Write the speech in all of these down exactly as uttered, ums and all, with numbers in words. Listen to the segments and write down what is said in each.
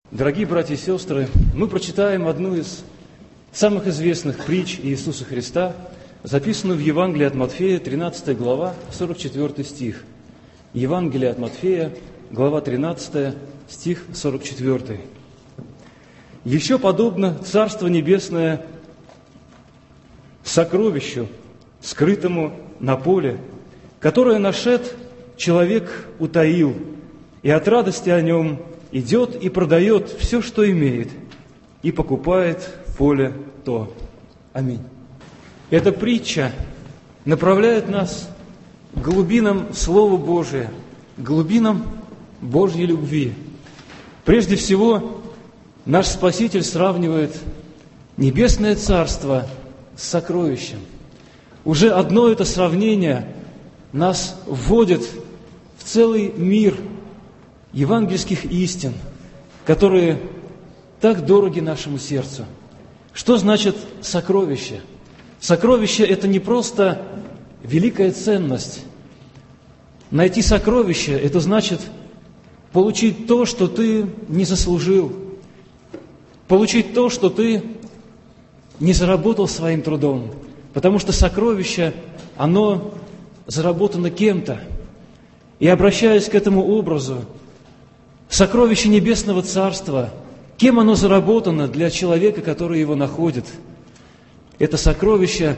Дорогие братья и сестры, мы прочитаем одну из самых известных притч Иисуса Христа, записанную в Евангелии от Матфея, тринадцатая глава, сорок четвёртый стих. Евангелие от Матфея, глава тринадцатая, стих сорок четвёртый. «Еще подобно Царство Небесное сокровищу, скрытому на поле, которое нашед человек утаил, и от радости о нем идет и продает все, что имеет, и покупает поле то». Аминь. Эта притча направляет нас к глубинам Слова Божия, к глубинам Божьей любви. Прежде всего, наш Спаситель сравнивает небесное царство с сокровищем. Уже одно это сравнение нас вводит в целый мир евангельских истин, которые так дороги нашему сердцу. Что значит сокровище? Сокровище – это не просто великая ценность. Найти сокровище – это значит получить то, что ты не заслужил, получить то, что ты не заработал своим трудом, потому что сокровище, оно заработано кем-то. И обращаясь к этому образу, сокровище Небесного Царства, кем оно заработано для человека, который его находит? Это сокровище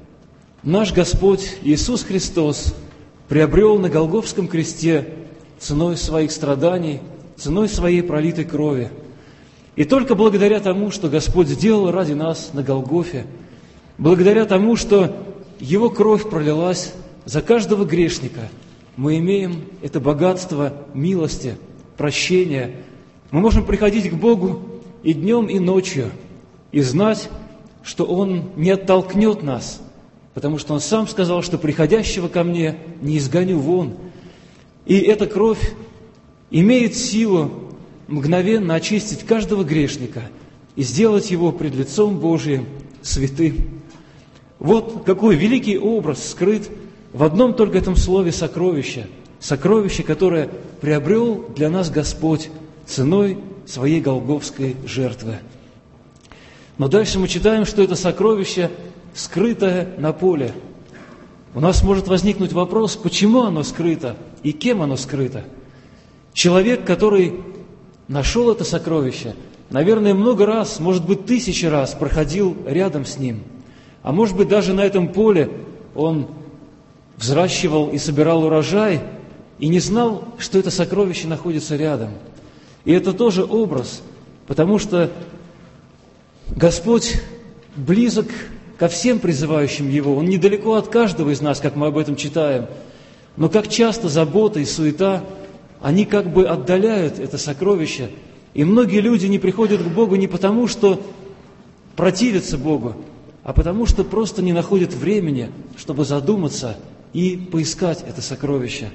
наш Господь Иисус Христос приобрел на Голгофском кресте ценой своих страданий, ценой своей пролитой крови. И только благодаря тому, что Господь сделал ради нас на Голгофе, благодаря тому, что Его кровь пролилась за каждого грешника, мы имеем это богатство милости, прощения. Мы можем приходить к Богу и днем, и ночью, и знать, что Он не оттолкнет нас, потому что Он сам сказал, что приходящего ко мне не изгоню вон. И эта кровь имеет силу мгновенно очистить каждого грешника и сделать его пред лицом Божиим святым. Вот какой великий образ скрыт в одном только этом слове «сокровище». Сокровище, которое приобрел для нас Господь ценой своей голгофской жертвы. Но дальше мы читаем, что это сокровище скрытое на поле. У нас может возникнуть вопрос, почему оно скрыто и кем оно скрыто. Человек, который нашел это сокровище, наверное, много раз, может быть, тысячи раз проходил рядом с ним. А может быть, даже на этом поле он взращивал и собирал урожай, и не знал, что это сокровище находится рядом. И это тоже образ, потому что Господь близок ко всем призывающим Его. Он недалеко от каждого из нас, как мы об этом читаем. Но как часто забота и суета, они как бы отдаляют это сокровище. И многие люди не приходят к Богу не потому, что противятся Богу, а потому что просто не находят времени, чтобы задуматься и поискать это сокровище.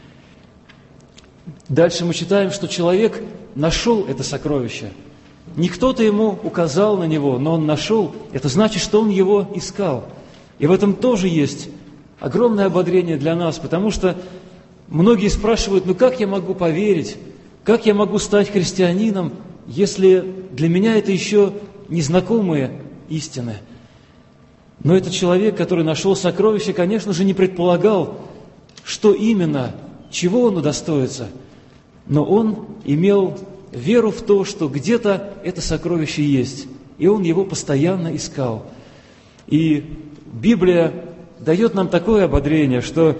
Дальше мы читаем, что человек нашел это сокровище. Не кто-то ему указал на него, но он нашел. Это значит, что он его искал. И в этом тоже есть огромное ободрение для нас, потому что многие спрашивают, ну как я могу поверить, как я могу стать христианином, если для меня это еще незнакомые истины. Но этот человек, который нашел сокровище, конечно же, не предполагал, что именно, чего он удостоится. Но он имел веру в то, что где-то это сокровище есть, и он его постоянно искал. И Библия дает нам такое ободрение, что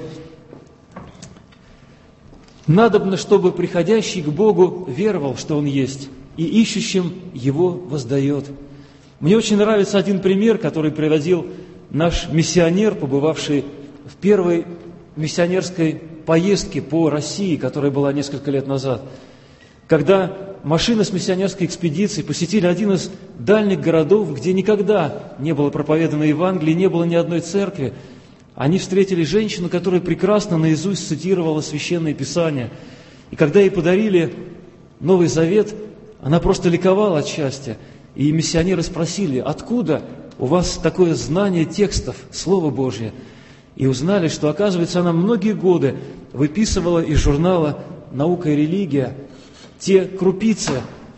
надобно, чтобы приходящий к Богу веровал, что Он есть, и ищущим Его воздает. Мне очень нравится один пример, который приводил наш миссионер, побывавший в первой миссионерской поездке по России, которая была несколько лет назад, когда машины с миссионерской экспедицией посетили один из дальних городов, где никогда не было проповедано Евангелие, не было ни одной церкви. Они встретили женщину, которая прекрасно наизусть цитировала Священное Писание. И когда ей подарили Новый Завет, она просто ликовала от счастья. И миссионеры спросили, откуда у вас такое знание текстов, Слова Божия? И узнали, что, оказывается, она многие годы выписывала из журнала «Наука и религия» те крупицы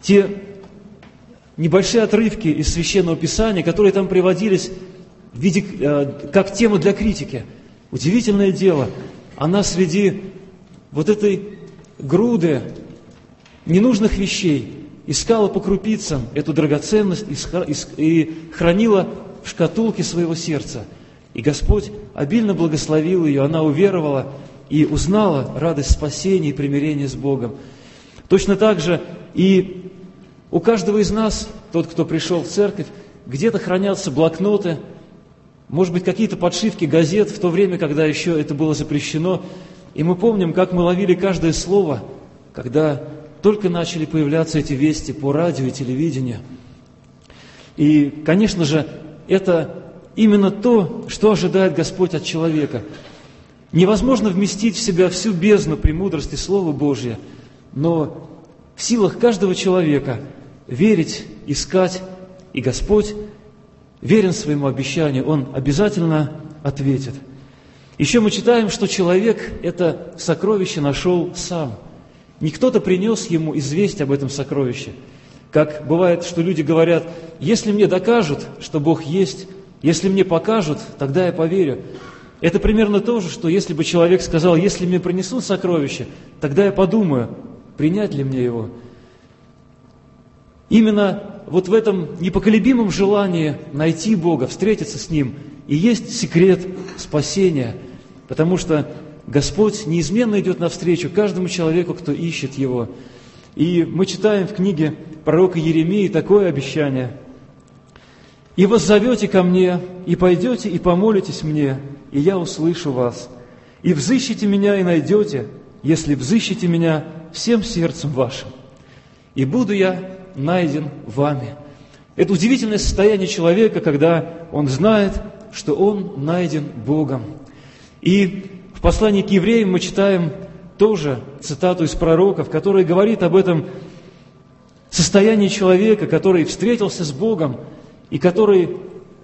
те небольшие отрывки из Священного Писания, которые там приводились в виде, э, как тема для критики. Удивительное дело, она среди вот этой груды ненужных вещей искала по крупицам эту драгоценность и хранила в шкатулке своего сердца. И Господь обильно благословил ее, она уверовала и узнала радость спасения и примирения с Богом. Точно так же и у каждого из нас, тот, кто пришел в церковь, где-то хранятся блокноты, может быть, какие-то подшивки газет в то время, когда еще это было запрещено. И мы помним, как мы ловили каждое слово, когда только начали появляться эти вести по радио и телевидению. И, конечно же, это именно то, что ожидает Господь от человека. Невозможно вместить в себя всю бездну премудрости Слова Божия, но в силах каждого человека верить, искать, и Господь верен своему обещанию, Он обязательно ответит. Еще мы читаем, что человек это сокровище нашел сам. Не кто-то принес ему известие об этом сокровище. Как бывает, что люди говорят: если мне докажут, что Бог есть, если мне покажут, тогда я поверю. Это примерно то же, что если бы человек сказал: если мне принесут сокровище, тогда я подумаю, принять ли мне его. Именно вот в этом непоколебимом желании найти Бога, встретиться с Ним, и есть секрет спасения, потому что Господь неизменно идет навстречу каждому человеку, кто ищет Его. И мы читаем в книге пророка Иеремии такое обещание: «И воззовете ко мне, и пойдете, и помолитесь мне, и я услышу вас. И взыщите меня, и найдете, если взыщите меня всем сердцем вашим. И буду я найден вами». Это удивительное состояние человека, когда он знает, что он найден Богом. И в послании к евреям мы читаем тоже цитату из пророков, которая говорит об этом состоянии человека, который встретился с Богом и который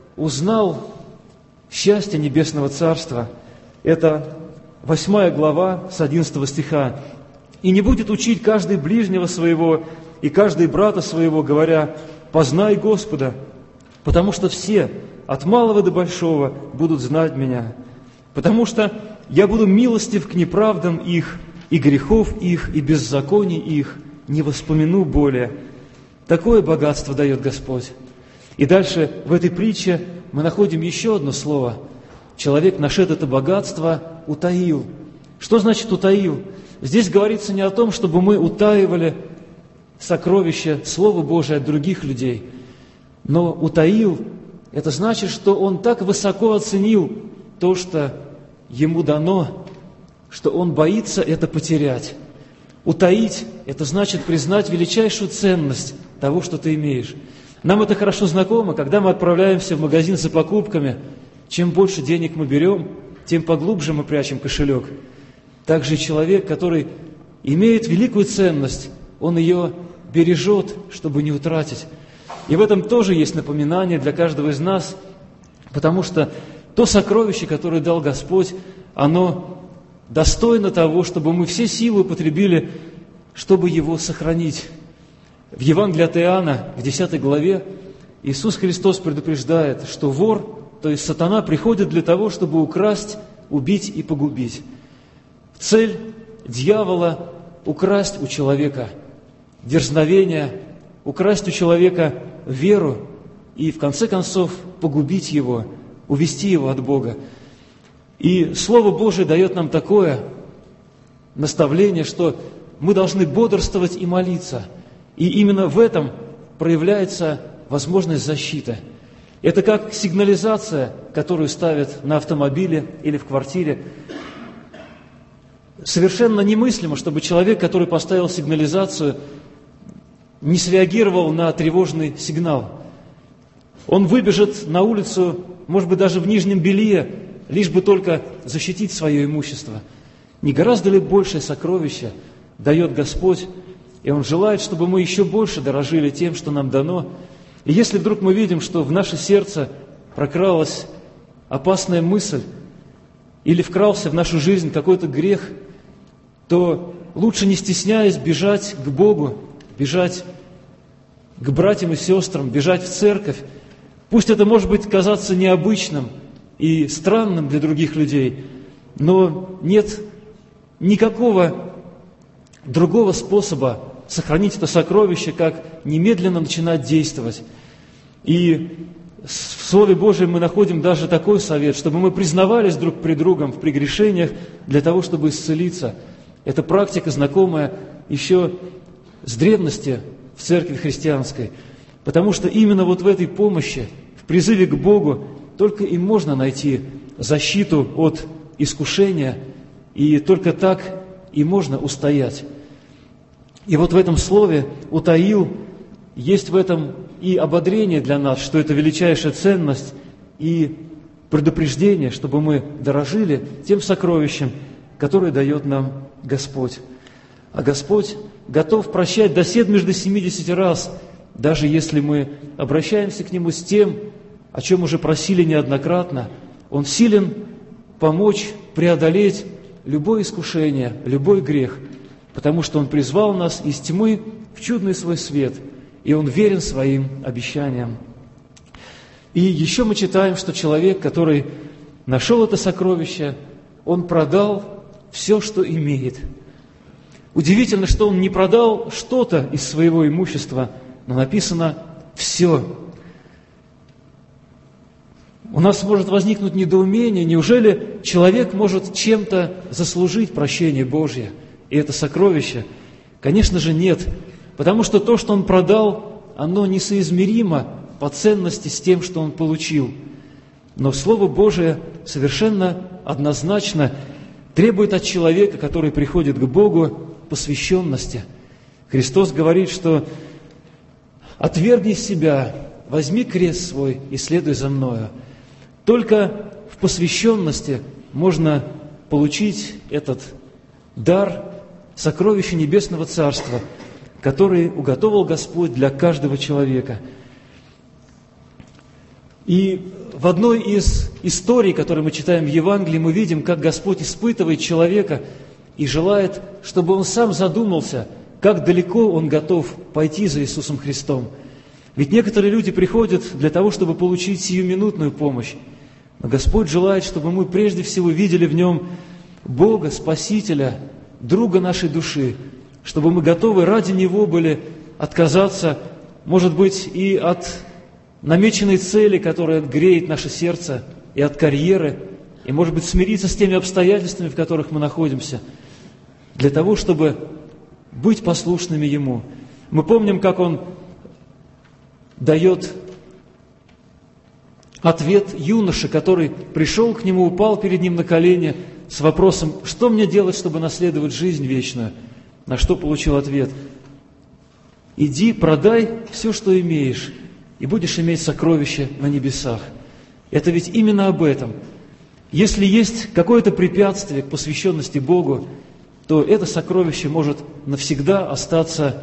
узнал счастье Небесного Царства. Это восьмая глава с одиннадцатого стиха. «И не будет учить каждый ближнего своего и каждый брата своего, говоря: познай Господа, потому что все, от малого до большого, будут знать Меня. Потому что я буду милостив к неправдам их, и грехов их, и беззаконий их не воспомяну более». Такое богатство дает Господь. И дальше в этой притче мы находим еще одно слово. Человек, нашед это богатство, утаил. Что значит утаил? Здесь говорится не о том, чтобы мы утаивали сокровища Слова Божия от других людей. Но утаил – это значит, что он так высоко оценил то, что ему дано, что он боится это потерять. Утаить – это значит признать величайшую ценность того, что ты имеешь. Нам это хорошо знакомо, когда мы отправляемся в магазин за покупками. Чем больше денег мы берем, тем поглубже мы прячем кошелек. Также и человек, который имеет великую ценность, он ее бережет, чтобы не утратить. И в этом тоже есть напоминание для каждого из нас, потому что то сокровище, которое дал Господь, оно достойно того, чтобы мы все силы употребили, чтобы его сохранить. В Евангелии от Иоанна, в десятой главе, Иисус Христос предупреждает, что вор, то есть сатана, приходит для того, чтобы украсть, убить и погубить. Цель дьявола – украсть у человека дерзновение, украсть у человека веру и, в конце концов, погубить его, увести его от Бога. И Слово Божие дает нам такое наставление, что мы должны бодрствовать и молиться. И именно в этом проявляется возможность защиты. Это как сигнализация, которую ставят на автомобиле или в квартире. Совершенно немыслимо, чтобы человек, который поставил сигнализацию, не среагировал на тревожный сигнал. Он выбежит на улицу, может быть, даже в нижнем белье, лишь бы только защитить свое имущество. Не гораздо ли большее сокровище дает Господь, и Он желает, чтобы мы еще больше дорожили тем, что нам дано. И если вдруг мы видим, что в наше сердце прокралась опасная мысль или вкрался в нашу жизнь какой-то грех, то лучше, не стесняясь, бежать к Богу, бежать к братьям и сестрам, бежать в церковь. Пусть это может быть казаться необычным и странным для других людей, но нет никакого другого способа сохранить это сокровище, как немедленно начинать действовать. И в Слове Божьем мы находим даже такой совет, чтобы мы признавались друг пред другом в прегрешениях для того, чтобы исцелиться. Это практика, знакомая еще с древности в церкви христианской, потому что именно вот в этой помощи, в призыве к Богу, только и можно найти защиту от искушения, и только так и можно устоять. И вот в этом слове «утаил» есть в этом и ободрение для нас, что это величайшая ценность, и предупреждение, чтобы мы дорожили тем сокровищем, которое дает нам Господь. А Господь готов прощать до седмижды семидесяти раз, даже если мы обращаемся к Нему с тем, о чем уже просили неоднократно. Он силен помочь преодолеть любое искушение, любой грех, потому что Он призвал нас из тьмы в чудный свой свет, и Он верен своим обещаниям. И еще мы читаем, что человек, который нашел это сокровище, он продал все, что имеет. Удивительно, что он не продал что-то из своего имущества, но написано «все». У нас может возникнуть недоумение, неужели человек может чем-то заслужить прощение Божье и это сокровище? Конечно же нет, потому что то, что он продал, оно несоизмеримо по ценности с тем, что он получил. Но Слово Божие совершенно однозначно требует от человека, который приходит к Богу, посвященности. Христос говорит, что «отвергни себя, возьми крест свой и следуй за Мною». Только в посвященности можно получить этот дар, сокровища Небесного Царства, который уготовил Господь для каждого человека. И в одной из историй, которые мы читаем в Евангелии, мы видим, как Господь испытывает человека и желает, чтобы он сам задумался, как далеко он готов пойти за Иисусом Христом. Ведь некоторые люди приходят для того, чтобы получить сиюминутную помощь. Но Господь желает, чтобы мы прежде всего видели в Нем Бога, Спасителя, друга нашей души, чтобы мы готовы ради Него были отказаться, может быть, и от намеченной цели, которая греет наше сердце, и от карьеры, и, может быть, смириться с теми обстоятельствами, в которых мы находимся, для того, чтобы быть послушными Ему. Мы помним, как Он дает ответ юноше, который пришел к Нему, упал перед Ним на колени с вопросом, что мне делать, чтобы наследовать жизнь вечную? На что получил ответ: иди, продай все, что имеешь, и будешь иметь сокровища на небесах. Это ведь именно об этом. Если есть какое-то препятствие к посвященности Богу, то это сокровище может навсегда остаться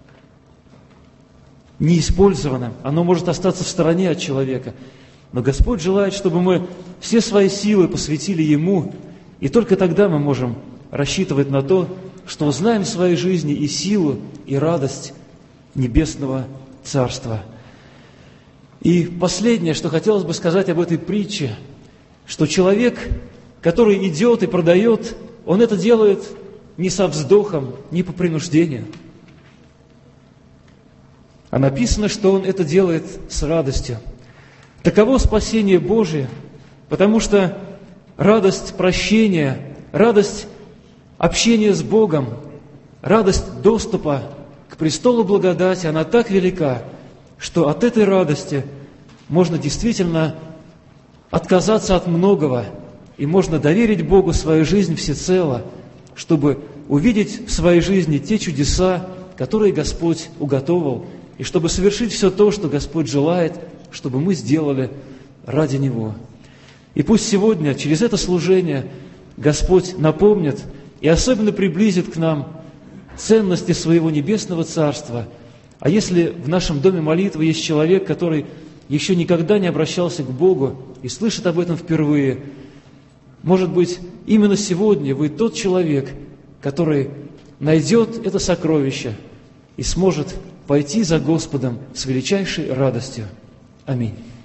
неиспользованным. Оно может остаться в стороне от человека. Но Господь желает, чтобы мы все свои силы посвятили Ему, и только тогда мы можем рассчитывать на то, что узнаем в своей жизни и силу, и радость Небесного Царства. И последнее, что хотелось бы сказать об этой притче, что человек, который идет и продает, он это делает не со вздохом, не по принуждению. А написано, что он это делает с радостью. Таково спасение Божие, потому что радость прощения, радость общения с Богом, радость доступа к престолу благодати, она так велика, что от этой радости можно действительно отказаться от многого, и можно доверить Богу свою жизнь всецело, чтобы увидеть в своей жизни те чудеса, которые Господь уготовил, и чтобы совершить все то, что Господь желает, чтобы мы сделали ради Него. И пусть сегодня через это служение Господь напомнит и особенно приблизит к нам ценности своего Небесного Царства. А если в нашем доме молитвы есть человек, который еще никогда не обращался к Богу и слышит об этом впервые, может быть, именно сегодня вы тот человек, который найдет это сокровище и сможет пойти за Господом с величайшей радостью. Аминь.